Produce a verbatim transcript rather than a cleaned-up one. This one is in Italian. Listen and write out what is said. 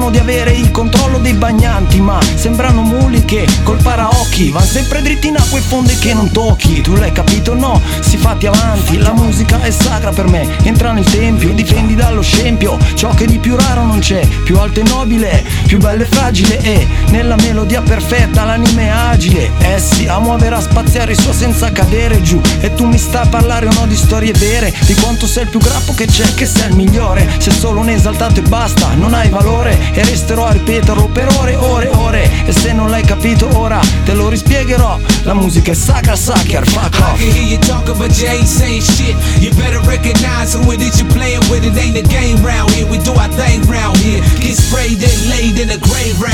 Pensano di avere il controllo dei bagnanti, ma sembrano muli che col paraocchi van sempre dritti in acque fonde che non tocchi. Tu l'hai capito? No, si fatti avanti. La musica è sacra per me, entra nel tempio, difendi dallo scempio ciò che di più raro non c'è, più alto e nobile, più bello e fragile, e nella melodia perfetta l'anima è agile. Eh sì, a muovere a spaziare su senza cadere giù. E tu mi stai a parlare o no di storie vere, di quanto sei il più grappo che c'è, che sei il migliore. Sei solo un esaltato e basta, non hai valore, e resterò a ripeterlo per ore, ore, ore. E se non l'hai capito ora te lo rispiegherò. La musica è sacra, sucker, fuck off. I can hear you talking but you ain't saying shit. You better recognize who it is you playing with. It ain't a game round here, we do our thing round here. Get sprayed and laid in the grave round